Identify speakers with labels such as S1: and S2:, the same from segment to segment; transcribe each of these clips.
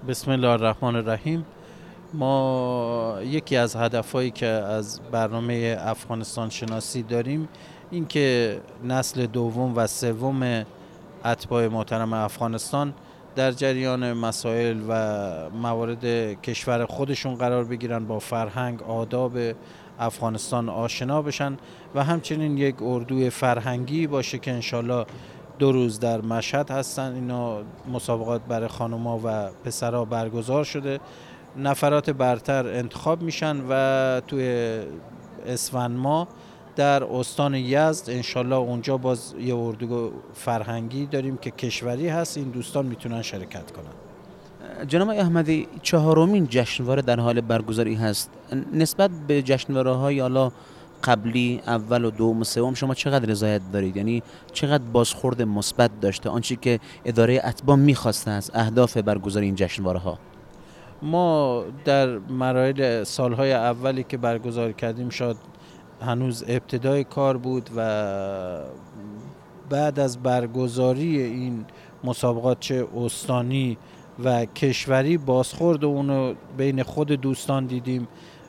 S1: بسم الله الرحمن الرحیم. ما یکی از هدفهایی که از برنامه افغانستان شناسی داریم این که نسل دوم و سوم اتباع محترم افغانستان در جریان مسائل و موارد کشور خودشون قرار بگیرن، با فرهنگ آداب افغانستان آشنا بشن و همچنین یک اردوی فرهنگی باشه که انشالله 2 روز در مشهد هستن. اینا مسابقات برای خانوما و پسرها برگزار شده، نفرات برتر انتخاب میشن و توی اسفند ماه در استان یزد انشالله اونجا باز یه اردو فرهنگی داریم که کشوری هست، این دوستان میتونن شرکت کنن.
S2: جناب احمدی، 4مین جشنواره در حال برگزاری هست. نسبت به جشنواره‌های حالا قبلی، اول و دوم و سوم، شما چقدر رضایت دارید؟ یعنی چقدر بازخورد مثبت داشته آنچه که اداره اتباع میخواسته از اهداف برگزاری این جشنواره‌ها؟
S1: ما در مراحل سالهای اولی که برگزار کردیم شاید هنوز ابتدای کار بود و بعد از برگزاری این مسابقات چه استانی و کشوری بازخورد اونو بین خود دوستان دیدیم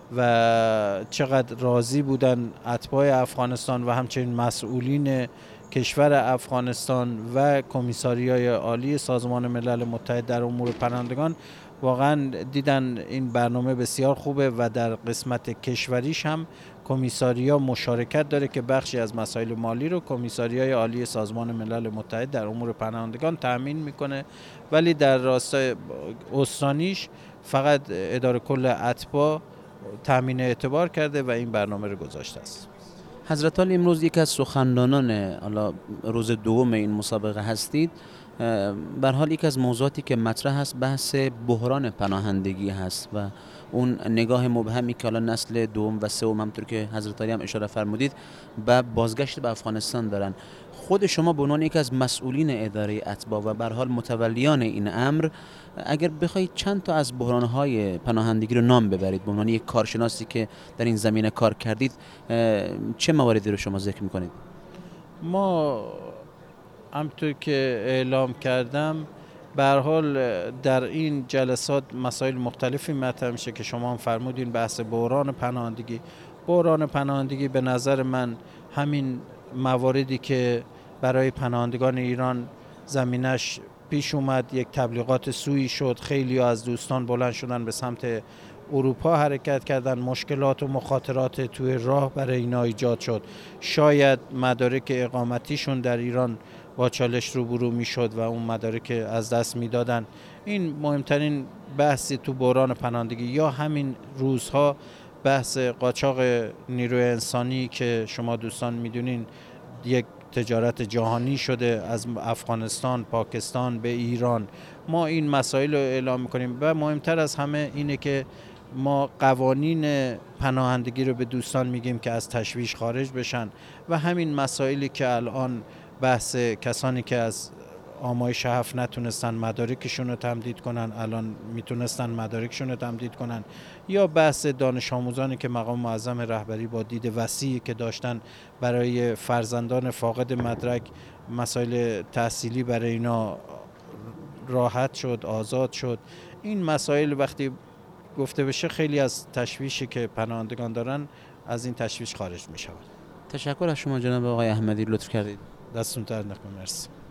S1: و چقدر راضی بودن اتباع افغانستان و همچنین مسئولین کشور افغانستان و کمیساریای عالی سازمان ملل متحد در امور پناهندگان. واقعا دیدن این برنامه بسیار خوبه و در قسمت کشوریش هم کمیساریا مشارکت داره که بخشی از مسائل مالی رو کمیساریای عالی سازمان ملل متحد در امور پناهندگان تأمین میکنه، ولی در راستای استانیش فقط اداره کل اتباع تامین اعتبار کرده و این برنامه رو گذاشته است.
S2: حضرت عالی، امروز یک از سخنرانان حالا روز دوم این مسابقه هستید. به هر حال یک از موضوعاتی که مطرح هست بحث بحران پناهندگی هست و اون نگاه مبهمی که حالا نسل دوم و سوم، همونطور که حضرت عالی هم اشاره فرمودید، به بازگشت به افغانستان دارن. خود شما به عنوان یک از مسئولین اداره اتباع و به هر حال متولیان این امر، اگر بخواید چند تا از بحران‌های پناهندگی رو نام ببرید به عنوان یک کارشناسی که در این زمینه کار کردید، چه مواردی رو شما ذکر می‌کنید؟
S1: ما همونطور که اعلام کردم به هر حال در این جلسات مسائل مختلفی مطرح میشه که شما هم فرمودین، بحث بحران پناهندگی. بحران پناهندگی به نظر من همین مواردی که برای پناهندگان ایران زمینش پیش اومد، یک تبلیغات سویی شد، خیلی از دوستان بلند شدن به سمت اروپا حرکت کردن، مشکلات و مخاطرات توی راه برای اینا ایجاد شد، شاید مدارک اقامتیشون در ایران با چالش روبرو میشد و اون مدارک از دست میدادن. این مهمترین بحثی تو بحران پناهندگی. یا همین روزها بحث قاچاق نیروی انسانی که شما دوستان میدونین یک تجارت جهانی شده از افغانستان، پاکستان به ایران. ما این مسائل رو اعلام میکنیم و مهمتر از همه اینه که ما قوانین پناهندگی رو به دوستان میگیم که از تشویش خارج بشن و همین مسائلی که الان بحث کسانی که از آمایش 7 نتونستن مدارکشون رو تمدید کنن الان میتونستن مدارکشون رو تمدید کنن، یا بحث دانش آموزانی که مقام معظم رهبری با دید وسیعی که داشتن برای فرزندان فاقد مدرک مسائل تحصیلی برای اینا راحت شد، آزاد شد. این مسائل وقتی گفته بشه خیلی از تشویشی که پناهندگان دارن از این تشویش خارج می شود.
S2: تشکر از شما جناب آقای احمدی، لطف کردید.
S1: دستتون درد نکنه. مرسی.